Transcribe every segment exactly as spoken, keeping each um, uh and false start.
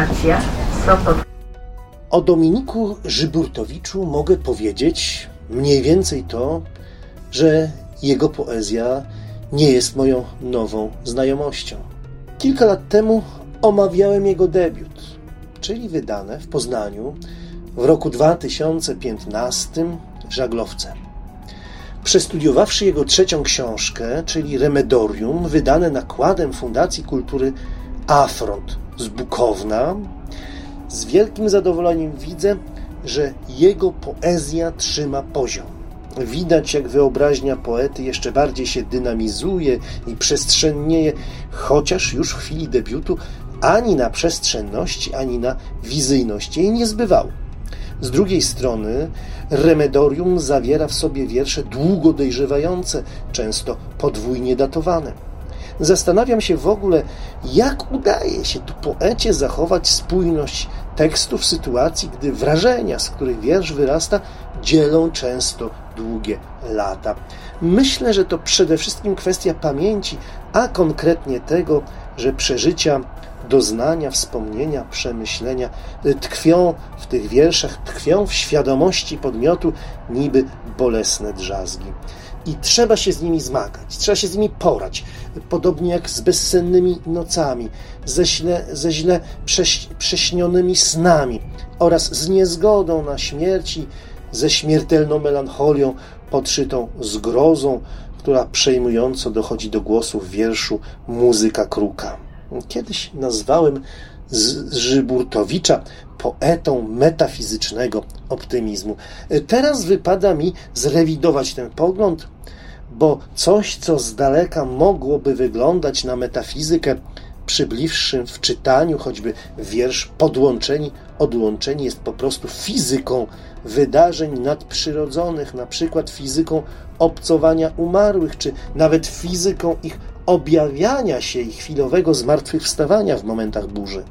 Stacja Sopot. O Dominiku Żyburtowiczu mogę powiedzieć mniej więcej to, że jego poezja nie jest moją nową znajomością. Kilka lat temu omawiałem jego debiut, czyli wydane w Poznaniu w roku dwa tysiące piętnastym w Żaglowce. Przestudiowawszy jego trzecią książkę, czyli Remedorium, wydane nakładem Fundacji Kultury Afront z Bukowna, z wielkim zadowoleniem widzę, że jego poezja trzyma poziom. Widać, jak wyobraźnia poety jeszcze bardziej się dynamizuje i przestrzennieje, chociaż już w chwili debiutu ani na przestrzenności, ani na wizyjności jej nie zbywało. Z drugiej strony Remedorium zawiera w sobie wiersze długo dojrzewające, często podwójnie datowane. Zastanawiam się w ogóle, jak udaje się tu poecie zachować spójność tekstu w sytuacji, gdy wrażenia, z których wiersz wyrasta, dzielą często długie lata. Myślę, że to przede wszystkim kwestia pamięci, a konkretnie tego, że przeżycia, doznania, wspomnienia, przemyślenia tkwią w tych wierszach, tkwią w świadomości podmiotu niby bolesne drzazgi. I trzeba się z nimi zmagać, trzeba się z nimi porać, podobnie jak z bezsennymi nocami, ze źle, ze źle prześ, prześnionymi snami oraz z niezgodą na śmierci, ze śmiertelną melancholią podszytą zgrozą, która przejmująco dochodzi do głosu w wierszu Muzyka Kruka. Kiedyś nazwałem Żyburtowicza poetą metafizycznego optymizmu. Teraz wypada mi zrewidować ten pogląd, bo coś, co z daleka mogłoby wyglądać na metafizykę, przy bliższym wczytaniu, choćby wiersz Podłączeni, odłączeni, jest po prostu fizyką wydarzeń nadprzyrodzonych, na przykład fizyką obcowania umarłych, czy nawet fizyką ich objawiania się i chwilowego zmartwychwstawania w momentach burzy.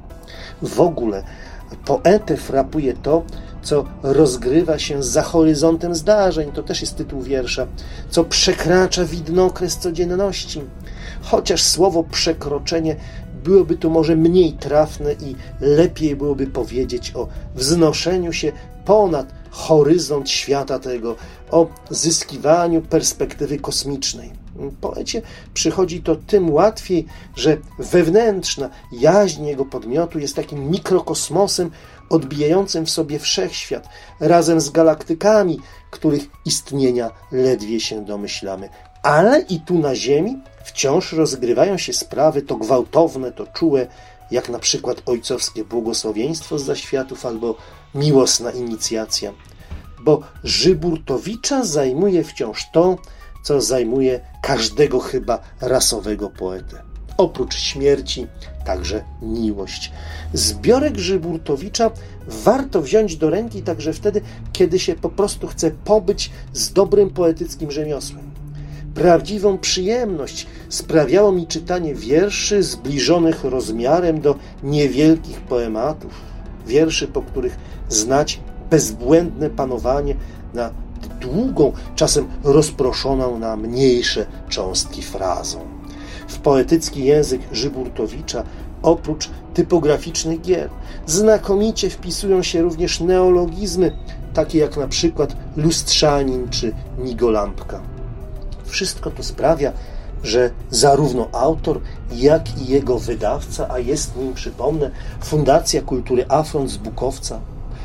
W ogóle poetę frapuje to, co rozgrywa się za horyzontem zdarzeń, to też jest tytuł wiersza, co przekracza widnokres codzienności. Chociaż słowo przekroczenie byłoby tu może mniej trafne i lepiej byłoby powiedzieć o wznoszeniu się ponad horyzont świata tego, o zyskiwaniu perspektywy kosmicznej. Poecie przychodzi to tym łatwiej, że wewnętrzna jaźń jego podmiotu jest takim mikrokosmosem odbijającym w sobie wszechświat, razem z galaktykami, których istnienia ledwie się domyślamy. Ale i tu na Ziemi wciąż rozgrywają się sprawy to gwałtowne, to czułe, jak na przykład ojcowskie błogosławieństwo z zaświatów albo miłosna inicjacja. Bo Żyburtowicza zajmuje wciąż to, co zajmuje każdego chyba rasowego poetę. Oprócz śmierci, także miłość. Zbiorek Żyburtowicza warto wziąć do ręki także wtedy, kiedy się po prostu chce pobyć z dobrym poetyckim rzemiosłem. Prawdziwą przyjemność sprawiało mi czytanie wierszy zbliżonych rozmiarem do niewielkich poematów, wierszy, po których znać bezbłędne panowanie nad długą, czasem rozproszoną na mniejsze cząstki frazą. W poetycki język Żyburtowicza oprócz typograficznych gier znakomicie wpisują się również neologizmy, takie jak na przykład lustrzanin czy migolampka. Wszystko to sprawia, że zarówno autor, jak i jego wydawca, a jest nim, przypomnę, Fundacja Kultury Afront z Bukowca,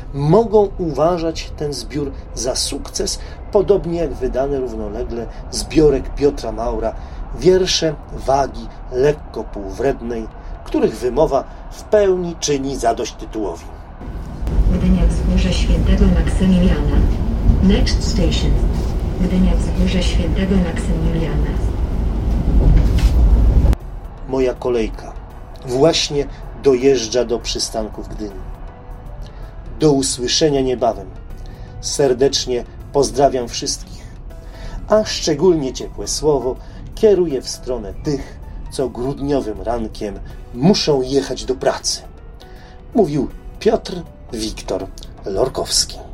mogą uważać ten zbiór za sukces, podobnie jak wydany równolegle zbiorek Piotra Maura, wiersze wagi lekko półwrednej, których wymowa w pełni czyni zadość tytułowi. Gdynia Wzgórze Świętego Maksymiliana. Next station. Gdynia Wzgórze Świętego Maksymiliana. Moja kolejka właśnie dojeżdża do przystanku w Gdyni. Do usłyszenia niebawem. Serdecznie pozdrawiam wszystkich, a szczególnie ciepłe słowo kieruję w stronę tych, co grudniowym rankiem muszą jechać do pracy. Mówił Piotr Wiktor Lorkowski.